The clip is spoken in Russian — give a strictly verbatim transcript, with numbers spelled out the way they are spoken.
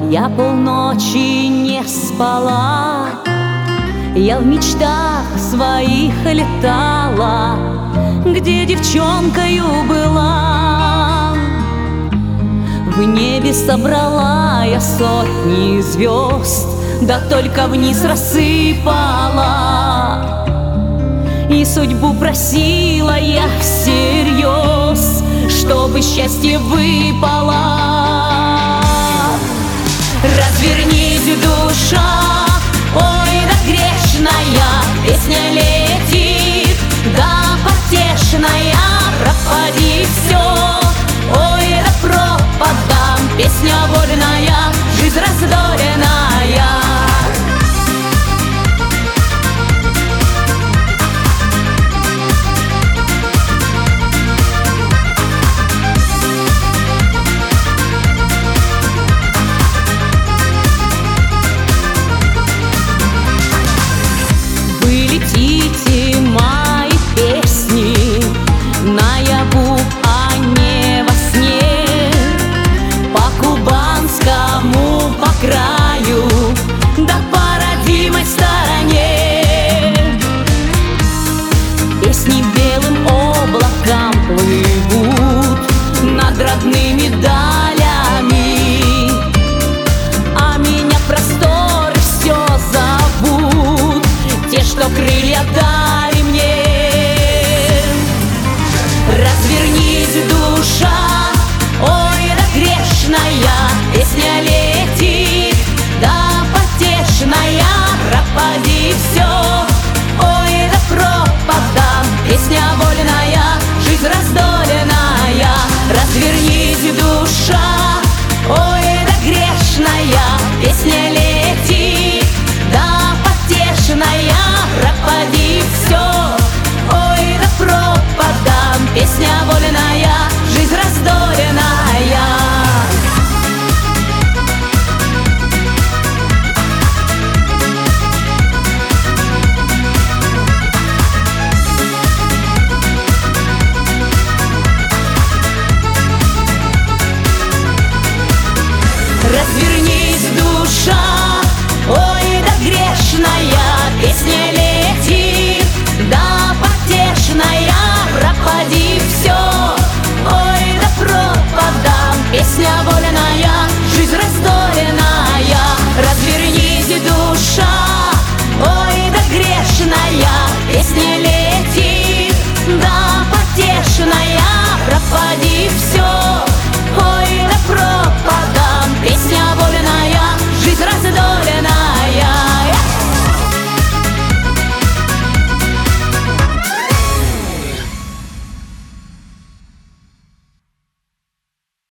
Я полночи не спала, я в мечтах своих летала, где девчонкою была. В небе собрала я сотни звезд, да только вниз рассыпала. И судьбу просила я всерьез, чтобы счастье выпало. Развернись, душа, ой, да грешная, песня летит, да потешная. Пропади все, ой, да пропадам, песня вольная, жизнь раздоренная. Летите мои песни наяву, а не во сне, по кубанскому